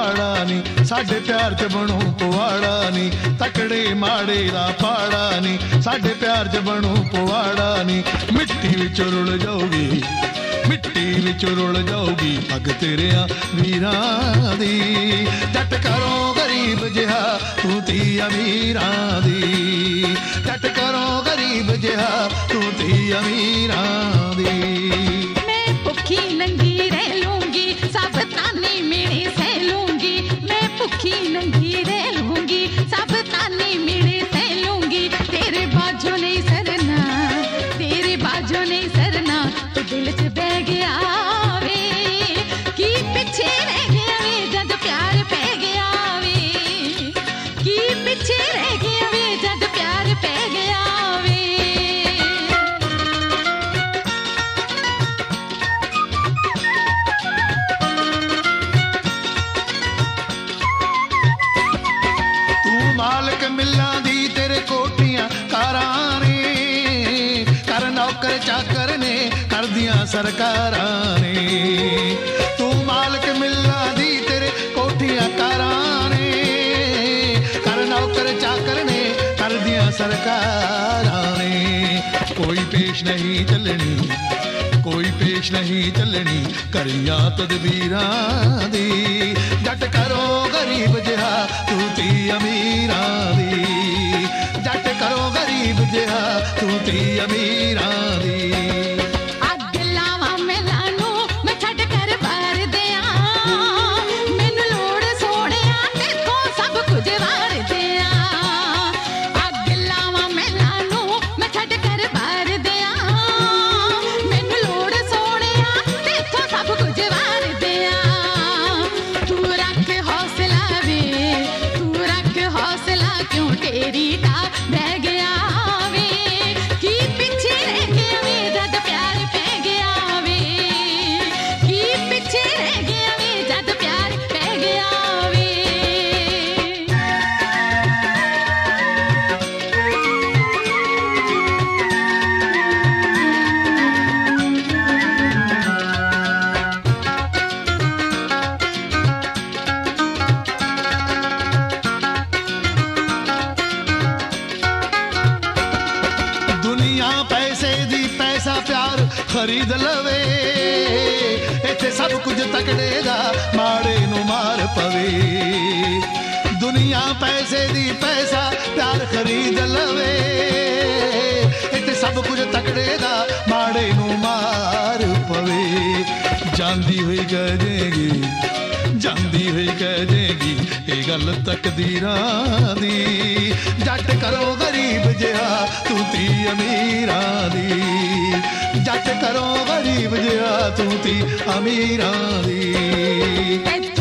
ਮਾੜਾ ਨੀ, ਸਾਡੇ ਪਿਆਰ 'ਚ ਬਣੂ ਪਵਾੜਾ ਨੀ, ਤਕੜੇ ਮਾੜੇ ਦਾ ਪਾੜਾ ਨੀ, ਸਾਡੇ ਪਿਆਰ 'ਚ ਬਣੂ ਪਵਾੜਾ ਨੀ। ਮਿੱਟੀ ਵਿੱਚ ਰੁਲ ਜਾਊਗੀ, ਮਿੱਟੀ ਵਿੱਚ ਰੁਲ ਜਾਊਗੀ ਅੱਗ ਤੇਰਿਆਂ ਵੀਰਾਂ ਦੀ। ਜੱਟ ਘਰੋਂ ਗਰੀਬ ਜਿਹਾ ਤੂੰ ਧੀ ਅਮੀਰਾਂ ਦੀ, ਜੱਟ ਘਰੋਂ ਗਰੀਬ ਜਿਹਾ ਤੂੰ ਧੀ ਅਮੀਰਾਂ ਦੀ। ਮੈਂ ਭੁੱਖੀ ਨੰਗੀ ਰਹਿ ਲੂੰਗੀ, ਸਭ ਤਾਨੇ ਮੇਰੇ ਸਹਿ ਲੂੰਗੀ, ਮੈਂ ਭੁੱਖੀ ਨੰਗੀ ਰਹਿ ਲੂੰਗੀ, ਸਭ ਤਾਨੇ ਮੇਰੇ ਸਹਿ ਲੂੰਗੀ। ਤੇਰੇ ਬਾਝੋਂ ਨਹੀਂ ਸਰਨਾ, ਤੇਰੇ ਬਾਝੋਂ ਨਹੀਂ ਸਰਨਾ, ਤੂੰ ਦਿਲ 'ਚ ਬਹਿ ਗਿਆ ਵੇ, ਕੀ ਪਿੱਛੇ ਰਹਿ ਗਿਆ ਵੇ ਜਦ ਪਿਆਰ ਪੈ ਗਿਆ ਵੇ, ਕੀ ਪਿੱਛੇ ਰਹਿ ਗਿਆ ਵੇ ਜਦ ਪਿਆਰ ਪੈ ਗਿਆ ਵੇ। ਮਾਲਕ ਮਿਲਾਂ ਦੀ ਤੇਰੇ ਕੋਠੀਆਂ ਕਾਰਾਂ ਨੇ, ਕਰ ਨੌਕਰ ਚਾਕਰ ਨੇ ਕਰਦੀਆਂ ਸਰਕਾਰਾਂ ਨੇ। ਤੂੰ ਮਾਲਕ ਮਿਲਾਂ ਦੀ ਤੇਰੇ ਕੋਠੀਆਂ ਕਾਰਾਂ ਨੇ, ਕਰ ਨੌਕਰ ਚਾਕਰ ਨੇ ਕਰਦੀਆਂ ਸਰਕਾਰਾਂ ਨੇ। ਕੋਈ ਪੇਸ਼ ਨਹੀਂ ਚੱਲਣੀ, ਕੋਈ ਪੇਸ਼ ਨਹੀਂ ਚੱਲਣੀ ਕਰੀਆਂ ਤਦਬੀਰਾਂ ਦੀ। ਜੱਟ ਕਰੋ ਗਰੀਬ ਜਿਹਾ ਤੂੰ ਧੀ ਅਮੀਰਾਂ ਦੀ, ਜੱਟ ਕਰੋ ਗਰੀਬ ਜਿਹਾ ਤੂੰ ਧੀ ਅਮੀਰਾਂ ਦੀ। ਅੱਗ ਲਾਵਾਂ ਮਹਿਲਾਂ ਨੂੰ ਮੈਂ ਛੱਡ ਕਰ ਬਾਰ ਦਿਆਂ, ਮੈਨੂੰ ਲੋੜ ਸੋਹਣਿਆ ਤੇਥੋਂ ਸਭ ਕੁਝ ਵਾਰ ਦਿਆਂ। ਅੱਗ ਲਾਵਾਂ ਮਹਿਲਾਂ ਨੂੰ ਮੈਂ ਛੱਡ ਕਰ ਬਾਰ ਦਿਆਂ, ਮੈਨੂੰ ਲੋੜ ਸੋਹਣਿਆ ਤੇਥੋਂ ਸਭ ਕੁਝ ਵਾਰ ਦਿਆਂ। ਤੂੰ ਰੱਖ ਹੌਸਲਾ ਵੇ, ਤੂੰ ਰੱਖ ਹੌਸਲਾ ਕਿਉਂ ਤੇਰੀ ਦਾ ਬਹਿ ਗਿਆ ਵੇ, ਕੀ ਪਿੱਛੇ ਰਹਿ ਗਿਆ ਵੇ ਜਦ ਪਿਆਰ ਪੈ ਗਿਆ ਵੇ, ਕੀ ਪਿੱਛੇ ਰਹਿ ਗਿਆ ਵੇ ਜਦ ਪਿਆਰ ਪੈ ਗਿਆ ਵੇ। ਦੁਨੀਆ ਪੈਸੇ ਦੀ ਪੈਸਾ ਪਿਆਰ ਖਰੀਦ ਲਵੇ, ਇੱਥੇ ਸਭ ਕੁਝ ਤਕੜੇ ਦਾ ਮਾੜੇ ਨੂੰ ਮਾਰ ਪਵੇ। ਦੁਨੀਆ ਪੈਸੇ ਦੀ ਪੈਸਾ ਪਿਆਰ ਖਰੀਦ ਲਵੇ, ਇੱਥੇ ਸਭ ਕੁਝ ਤਕੜੇ ਦਾ ਮਾੜੇ ਨੂੰ ਮਾਰ ਪਵੇ। ਜਾਂਦੀ ਹੋਈ ਕਹਿ ਦੇਗੀ, ਜਾਂਦੀ ਹੋਈ ਕਹਿ ਦੇਗੀ ਇਹ ਗੱਲ ਤਕਦੀਰਾਂ ਦੀ। ਜੱਟ ਕਰੋ ਗਰੀਬ ਜਿਹਾ ਤੂੰ ਧੀ ਅਮੀਰਾਂ ਦੀ, ਜੱਟ ਕਰੋ ਗਰੀਬ ਜਿਹਾ ਤੂੰ ਧੀ ਅਮੀਰਾਂ ਦੀ।